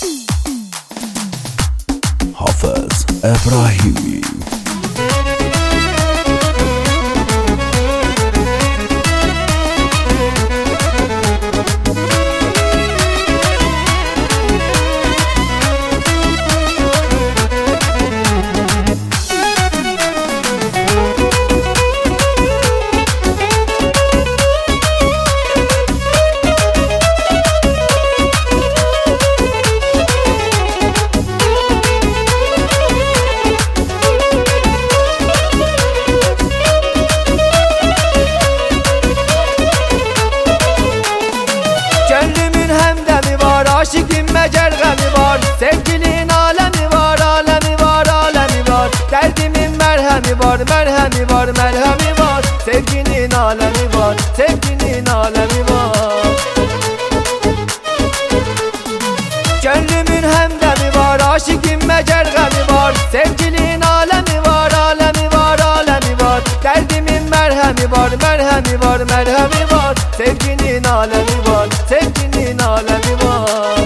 Hafız İbrahimi. Aşıkın mecergemi var, sevgilin alemi var, alemi var, alemi var. Derdimin merhemi var, merhemi var, merhemi var. Sevginin alemi var, sevginin alemi var. Gönlümün hemdemi var, aşıkın mecergemi var. Sevgilin alemi var, alemi var, alemi var. Derdimin merhemi var, merhemi var, merhemi var. Sevginin alemi var, sevginin alemi var.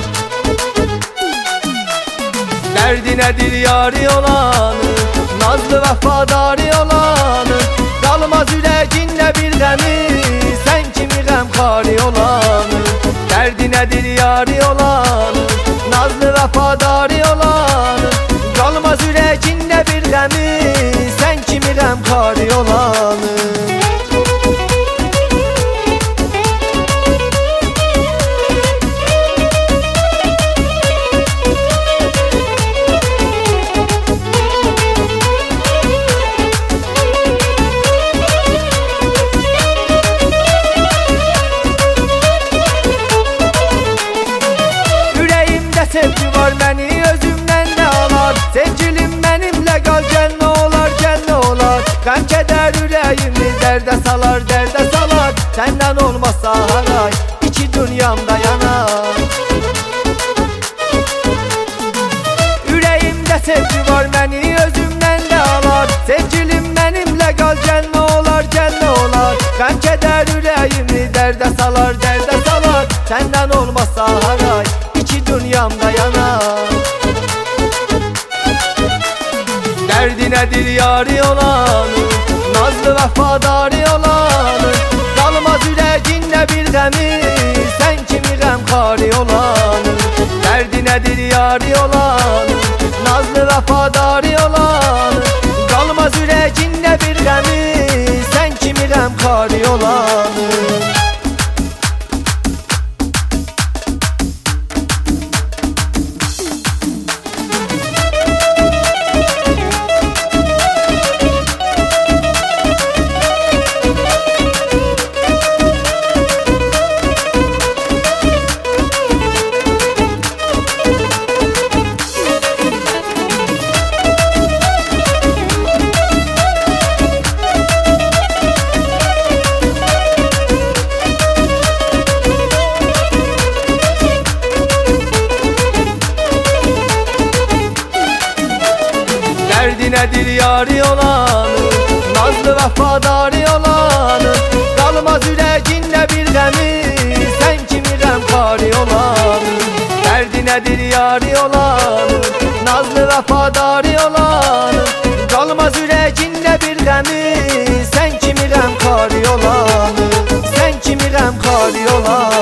Derdi nedir yari olanı, nazlı vefadari olanı. Kalmaz yüreğinle bir gemi, sen kimi gamkari olanı. Derdi nedir yari olanı, nazlı vefadari olanı. Kalmaz yüreğinle bir gemi, sen kimi gamkari olanı. Sevgi var beni özümden de alar. Sevgilim benimle kal, gel ne olar, gel ne olar. Gam keder yüreğimi derde salar, derde salar. Senden olmazsa haray, iki dünyamda yanar. Yüreğimde sevgi var beni özümden de alar. Sevgilim benimle kal, gel ne olar, gel ne olar. Gam keder yüreğimi derde salar, derde salar. Senden olmazsa haray, iki dünyamda yanar. Derdi nedir yari olanı, nazlı vefadari olanı. Kalmaz yüreğinle bir gemi, sen kimi gamkari olanı. Derdi nedir yari olanı, nazlı vefadari olanı. Kalmaz yüreğinle bir gemi, sen kimi gamkari olanı. Derdi nedir yari olanı, nazlı vefadari olanı. Kalmaz yüreğinle bir gemi, sen kimi gamkari olanı. Derdi nedir yari olanı, nazlı vefadari olanı. Kalmaz yüreğinle bir gemi, sen kimi gamkari olanı. Sen kimi gamkari olanı.